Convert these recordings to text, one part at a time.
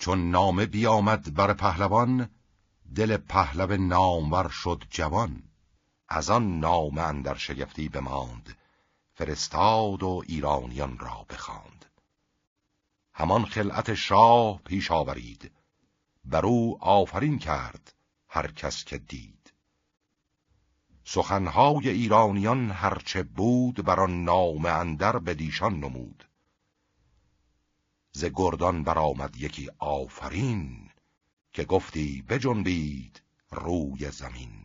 چون نامه بیامد بر پهلوان، دل پهلو نامور شد جوان. از آن نامه اندر شگفتی بماند، فرستاد و ایرانیان را بخواند. همان خلعت شاه پیش آورید، بر او آفرین کرد هر کس که دید. سخنهای ایرانیان هرچه بود، بر آن نامه اندر بدیشان نمود. ز گردان برآمد یکی آفرین، که گفتی بجنبید روی زمین.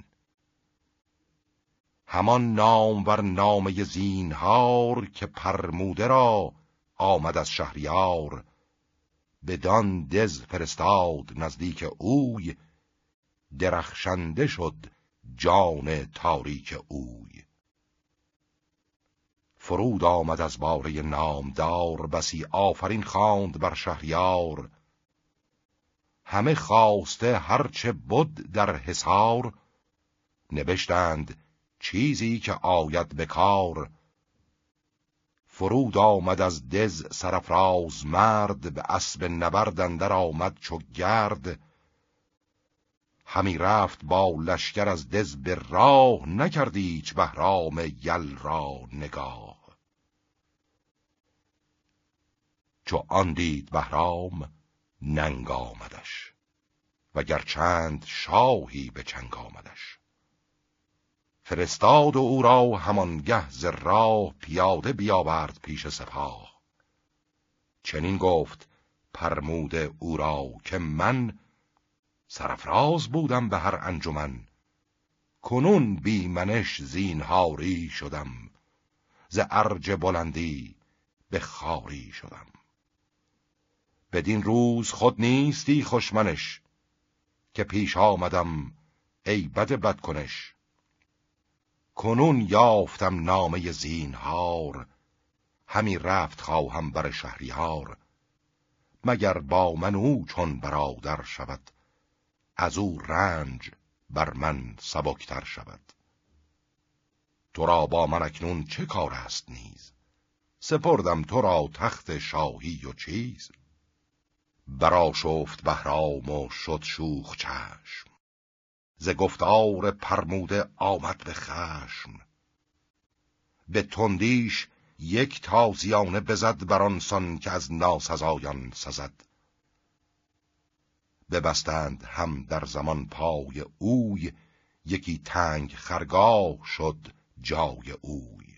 همان نامور نامه زینهار، که پرموده را آمد از شهریار. بدان دز فرستاد نزدیک اوی، درخشنده شد جان تاریک اوی. فرود آمد از باره نامدار، بسی آفرین خواند بر شهریار. همه خواسته هرچه بود در حصار، نبشتند چیزی که آید به کار. فرود آمد از دز سرافراز مرد، به اسب نبرد اندر آمد چو گرد. همی رفت با لشکر از دز به راه، نکرد ایچ بهرام یل را نگاه. چو آن دید بهرام ننگ آمدش، وگر چند شاهی به چنگ آمدش. فرستاد و او را همانگه ز راه، پیاده بیاورد پیش سپاه. چنین گفت پرموده او را که من، سرافراز بودم به هر انجمن. کنون بی منش زینهاری شدم، ز ارج بلندی به خواری شدم. بدین روز خود نیستی خوشمنش، که پیش آمدم ای بد بدکنش. کنون یافتم نامه زینهار، همی رفت خواهم بر شهریار. مگر با من او چون برادر شود، از او رنج بر من سبکتر شود. تو را با من اکنون چه کار است نیز، سپردم تو را تخت شاهی و چیز. برآشفت بهرام و شد شوخ چشم، ز گفتار پرموده آمد به خشم. به تندیش یک تازیانه بزد، برانسان که از ناسزایان سزد. ببستند هم در زمان پای اوی، یکی تنگ خرگاه شد جای اوی.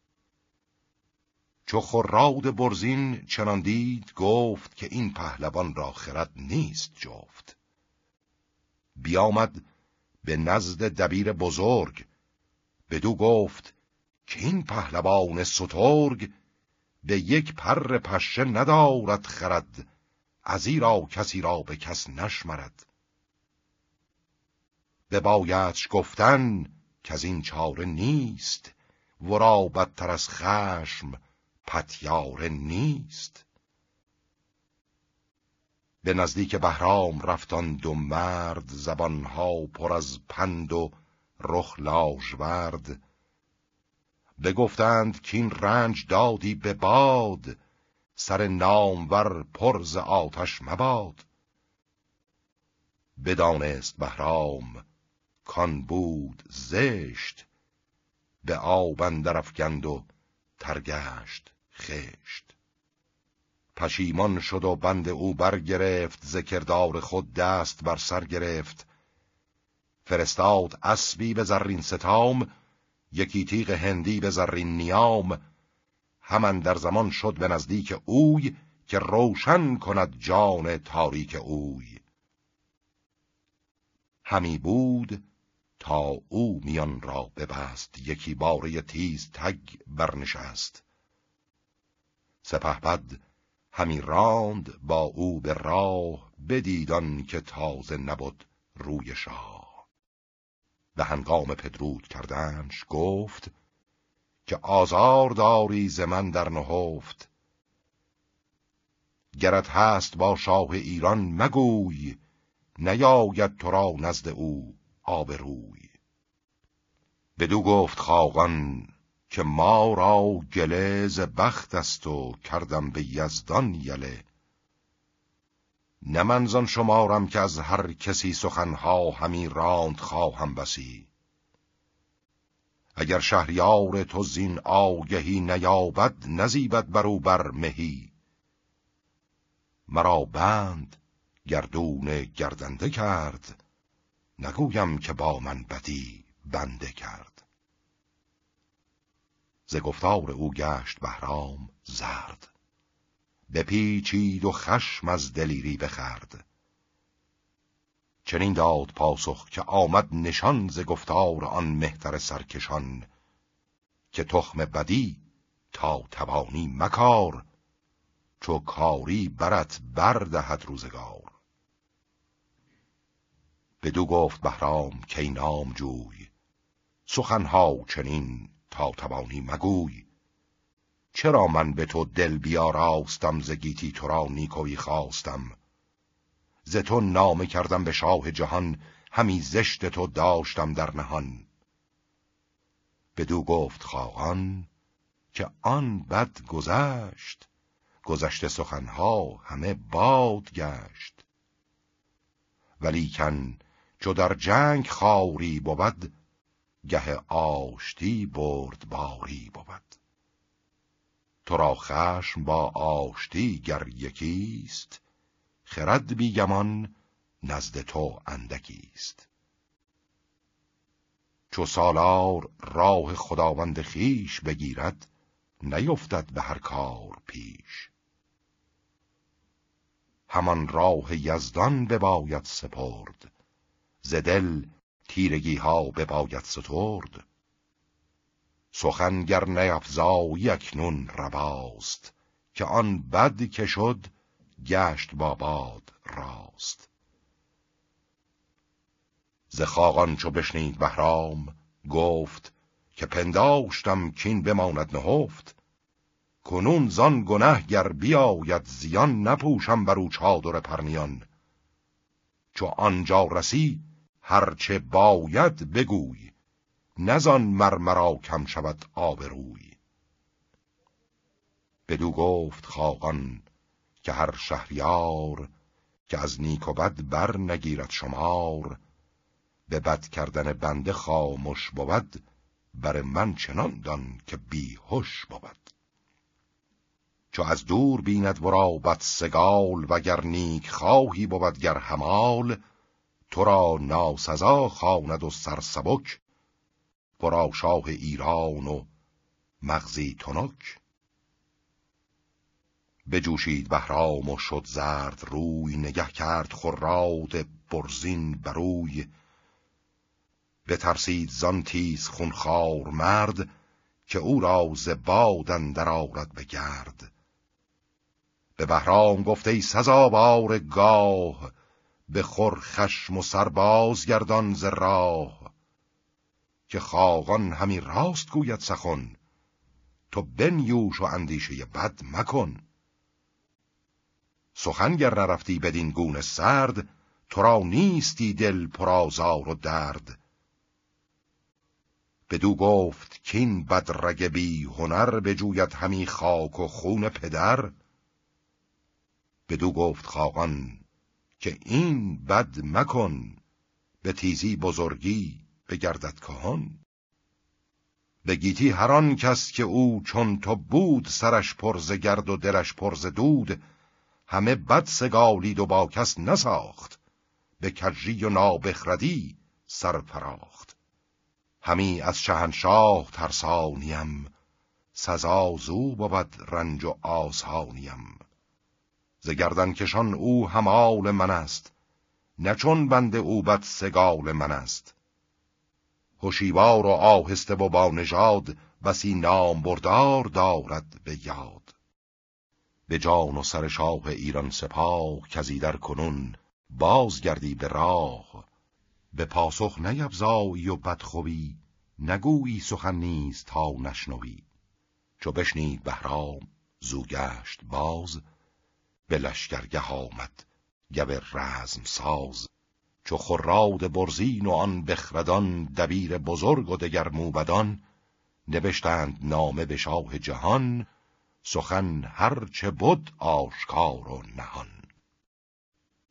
چو خراد برزین چنان دید گفت، که این پهلوان را خرد نیست جفت. بیامد به نزد دبیر بزرگ، بدو گفت که این پهلوان سترگ. به یک پر پشه ندارد خرد، ازیرا کسی را به کس نشمرد. ببایدش گفتن که از این چاره نیست، ورا بدتر از خشم پتیاره نیست. به نزدیک بهرام رفتان دو مرد، زبانها پر از پند و رخ لاژورد. بگفتند کین رنج دادی به باد، سر نامور پر ز آتش مباد. بدانست بهرام کان بود زشت، به آب اندر افکند و ترگشت خشت. پشیمان شد و بند او برگرفت، ز کردار خود دست بر سر گرفت. فرستاد اسبی به زرین ستام، یکی تیغ هندی به زرین نیام. همان در زمان شد به نزدیک اوی، که روشن کند جان تاریک اوی. همی بود تا او میان را ببست، یکی باره تیز تگ برنشست. سپهبد همی راند با او به راه، بدیدان که تازه نبود روی شاه. به هنگام پدرود کردنش گفت، که آزار داری ز من در نهفت. گرت هست با شاه ایران مگوی، نیاید تو را نزد او آبروی. بدو گفت خاقان که ما را گله ز بخت است و کردم به یزدان یله. نه من زان شمارم که از هر کسی سخنها همی راند خواهم بسی. اگر شهریار تو زین آگهی نیابد نزیبد برو بر مهی. مرا بند گردون گردنده کرد نگویم که با من بدی بنده کرد. ز گفتار او گشت بهرام زرد بپیچید و خشم از دلیری بخورد. چنین داد پاسخ که آمد نشان ز گفتار آن مهتر سرکشان که تخم بدی تا توانی مکار چو کاری برت بردهد روزگار. بدو گفت بهرام که نام جوی سخنها چنین تا توانی مگوی. چرا من به تو دل بیاراستم ز گیتی تو را نیکویی خواستم. ز تو نامه کردم به شاه جهان همی زشت تو داشتم در نهان. بدو گفت خاقان که آن بد گذشت گذشته سخنها همه باد گشت. ولیکن چو در جنگ خاری بود گه آشتی بردباری بود. تو را خشم با آشتی گر یکیست خرد بی گمان نزد تو اندکیست. چو سالار راه خداوند خویش بگیرد نیفتد به هر کار پیش. همان راه یزدان بباید سپرد ز دل تیرگی ها بباید سترد. سخن گر نیفزایی اکنون رواست که آن بد که شد گشت با باد راست. ز خاقان چو بشنید بهرام گفت که پنداشتم کین بماند نهفت. کنون زان گنه گر بیاید زیان نپوشم برو چادر پرنیان. چو آنجا رسی هرچه باید بگوی نزان مرمرا کم شود آبروی. بدو گفت خاقان که هر شهریار که از نیک و بد بر نگیرد شمار. به بد کردن بنده خاموش بود بر من چنان دان که بیهوش بود. چو از دور بیند ورا بد سگال وگر نیک خواهی بود گر همال. تو را ناسزا خواند و سرسبک ورا شاه ایران و مغزی تنک. بجوشید بهرام و شد زرد روی نگه کرد خراد برزین بروی. بترسید زان تیز خونخوار مرد که او را ز باد اندر آرد به گرد. به بهرام گفت ای سزاوار گاه بخور خشم و سرباز گردان ز راه. که خاقان همی راست گوید سخن تو بنیوش و اندیشه بد مکن. سخن گر نرفتی بدین گونه سرد تو را نیستی دل پرآزار و درد. بدو گفت کین بدرگ بی هنر بجوید همی خاک و خون پدر. بدو گفت خاقان که این بد مکن به تیزی بزرگی بگردد کهن. به گیتی هر آن کس که او چون تو بود سرش پر ز گرد و دلش پر ز دود. همه بد سگالید و با کس نساخت به کژی و نابخردی سر فراخت. همی از شهنشاه ترسانیم سزا زو بود رنج و آسانیم. ز گردن کشان او همال من است نه چون بنده او بد سگال من است. هوشیوار و آهسته و با نژاد بسی نام بردار دارد به یاد. به جان و سر شاه ایران سپاه کزی در کنون بازگردی به راه. به پاسخ نیفزایی و بدخوی نگویی سخن نیست تا نشنوی. چو بشنید بهرام زو گشت باز به لشکرگه آمد گو رزم ساز. چو خراد برزین و آن بخردان دبیر بزرگ و دگر موبدان نبشتند نامه به شاه جهان سخن هر چه بود آشکار و نهان.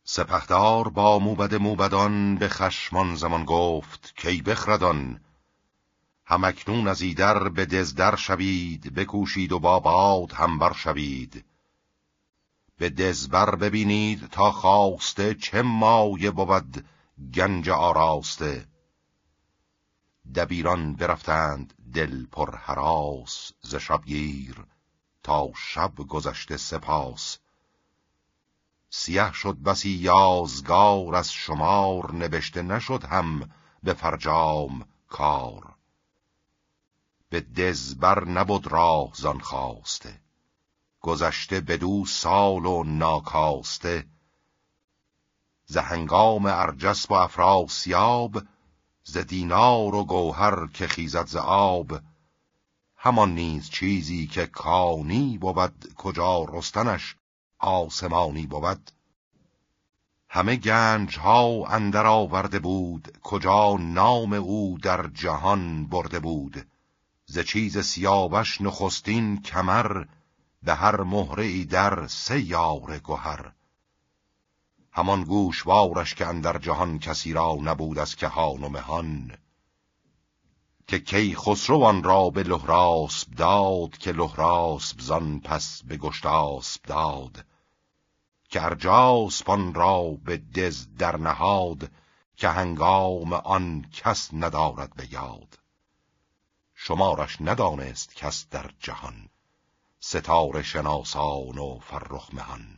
سپهدار با موبدان به خشمان زمان گفت کی بخردان، همکنون از ایدر به دزدر شوید، بکوشید و با باد همبر شوید. به دزبر ببینید تا خواسته، چه مایه بود گنج آراسته. دبیران برفتند دل پر هراس، ز شبگیر تا شب گذشته سپاس. سیه شد بسی یازگار از شمار، نبشته نشد هم به فرجام کار. به دزبر نبود راه زان خواسته، گذشته بدو سال و ناکاسته. ز هنگام ارجسپ و افراسیاب، ز دینار و گوهر که خیزد ز آب. همان نیز چیزی که کانی بود، کجا رستنش آسمانی بود. همه گنج ها اندر آورده بود، کجا نام او در جهان برده بود. ز چیز سیاوش نخستین کمر، به هر مهره ای در 3 یاره گهر. همان گوشوارش که اندر جهان کسی را نبود از کهان و مهان. که کی خسرو آن را به لهراسب داد، که لهراسب زان پس به گشتاسب داد. که ارجاسپ آن را به دز در نهاد، که هنگام آن کس ندارد به یاد. شمارش ندانست کس در جهان، ستاره شناسان و فرخ مهان.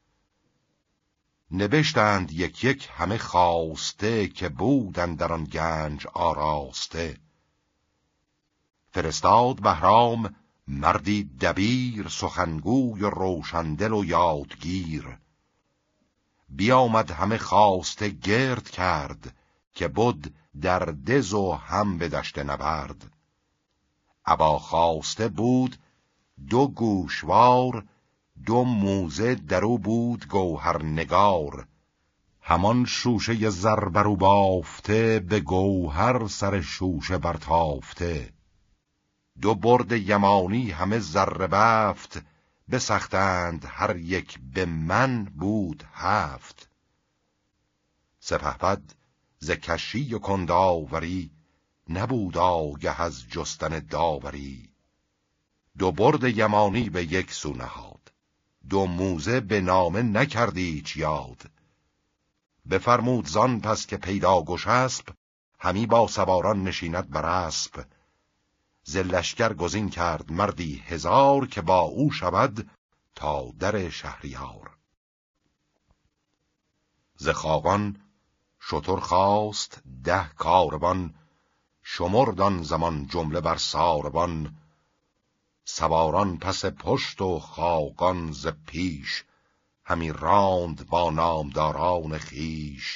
نبشتند یک یک همه خواسته، که بودند در آن گنج آراسته. فرستاد بهرام مردی دبیر، سخنگوی و روشندل و یادگیر. بیامد همه خواسته گرد کرد، که بود در دز و هم به دشت نبرد. ابا خواسته بود 2 گوشوار، 2 موزه درو بود گوهر نگار. همان شوشه زر برو بافته، به گوهر سر شوشه برتافته. 2 برد یمانی همه زر بفت، بسختند هر یک به من بود 7. سپهبد ز کشی و کنداوری، نبود آگه از جستن داوری. 2 برد یمانی به یک سو نهاد، 2 موزه به نامه نکرد ایچ یاد. بفرمود زان پس که پیدا گشسپ، همی با سواران نشیند بر اسپ. ز لشکر گزین کرد مردی 1000، که با او شود تا در شهریار. ز خاقان شتر خواست 10 کاروان، شمرد آن زمان جمله بر ساربان. سواران پس پشت و خاقان ز پیش، همی راند با نامداران خویش.